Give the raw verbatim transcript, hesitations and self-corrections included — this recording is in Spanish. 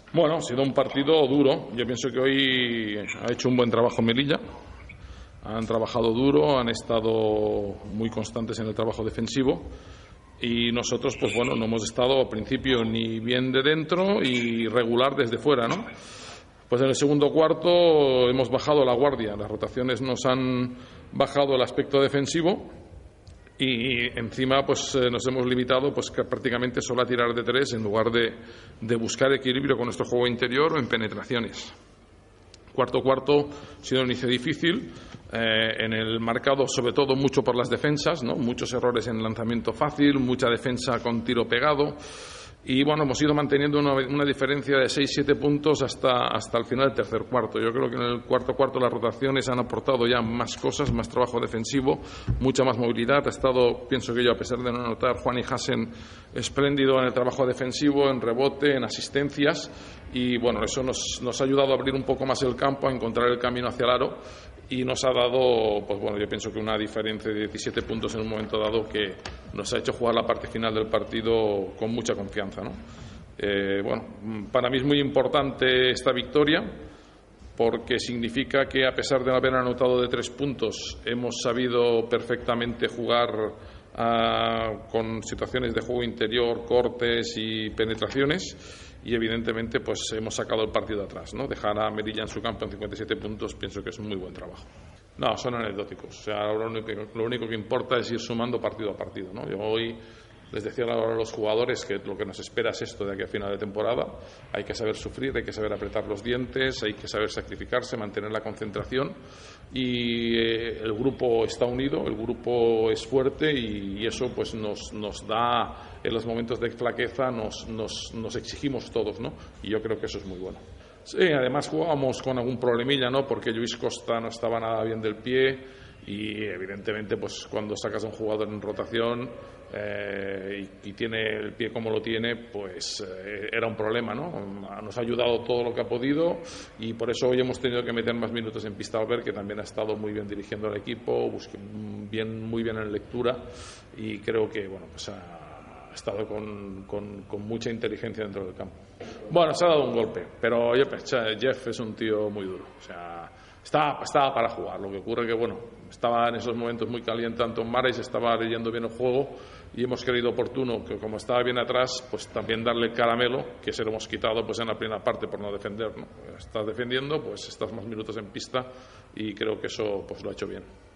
Bueno, ha sido un partido duro. Yo pienso que hoy ha hecho un buen trabajo Melilla. Han trabajado duro, han estado muy constantes en el trabajo defensivo y nosotros, pues bueno, no hemos estado al principio ni bien de dentro y regular desde fuera, ¿no? Pues en el segundo cuarto hemos bajado la guardia, las rotaciones nos han bajado el aspecto defensivo y encima pues eh, nos hemos limitado pues que prácticamente solo a tirar de tres en lugar de, de buscar equilibrio con nuestro juego interior o en penetraciones. Cuarto cuarto ha sido un inicio difícil, eh, en el marcado sobre todo mucho por las defensas, ¿no? Muchos errores en lanzamiento fácil, mucha defensa con tiro pegado. Y bueno, hemos ido manteniendo una, una diferencia de seis siete puntos hasta, hasta el final del tercer cuarto. Yo creo que en el cuarto cuarto las rotaciones han aportado ya más cosas, más trabajo defensivo, mucha más movilidad. Ha estado, pienso que yo, a pesar de no anotar, Juan y Hassen espléndido en el trabajo defensivo, en rebote, en asistencias. Y bueno, eso nos, nos ha ayudado a abrir un poco más el campo, a encontrar el camino hacia el aro. Y nos ha dado, pues bueno, yo pienso que una diferencia de diecisiete puntos en un momento dado que nos ha hecho jugar la parte final del partido con mucha confianza, ¿no? Eh, bueno, para mí es muy importante esta victoria porque significa que a pesar de no haber anotado de tres puntos hemos sabido perfectamente jugar uh, con situaciones de juego interior, cortes y penetraciones. Y evidentemente pues hemos sacado el partido atrás, ¿no? Dejar a Melilla en su campo en cincuenta y siete puntos pienso que es un muy buen trabajo. No, son anecdóticos. O sea, ahora lo único, lo único que importa es ir sumando partido a partido, ¿no? Yo hoy les decía ahora a los jugadores que lo que nos espera es esto de aquí a final de temporada. Hay que saber sufrir, hay que saber apretar los dientes, hay que saber sacrificarse, mantener la concentración y eh, el grupo está unido, el grupo es fuerte y, y eso pues nos, nos da, en los momentos de flaqueza nos, nos, nos exigimos todos, ¿no? Y yo creo que eso es muy bueno. Sí, además jugábamos con algún problemilla, ¿no? Porque Luis Costa no estaba nada bien del pie y evidentemente pues cuando sacas a un jugador en rotación eh, y, y tiene el pie como lo tiene, pues eh, era un problema, ¿no? Nos ha ayudado todo lo que ha podido y por eso hoy hemos tenido que meter más minutos en pista Albert, que también ha estado muy bien dirigiendo al equipo, busque, bien, muy bien en lectura y creo que bueno pues ha, ha estado con, con, con mucha inteligencia dentro del campo. Bueno, se ha dado un golpe, pero Jeff es un tío muy duro, o sea, estaba, estaba para jugar. Lo que ocurre que, bueno, estaba en esos momentos muy caliente Anton Mares, estaba leyendo bien el juego y hemos creído oportuno que, como estaba bien atrás, pues también darle el caramelo, que se lo hemos quitado pues en la primera parte por no defender, ¿no? Estás defendiendo, pues estás más minutos en pista y creo que eso pues lo ha hecho bien.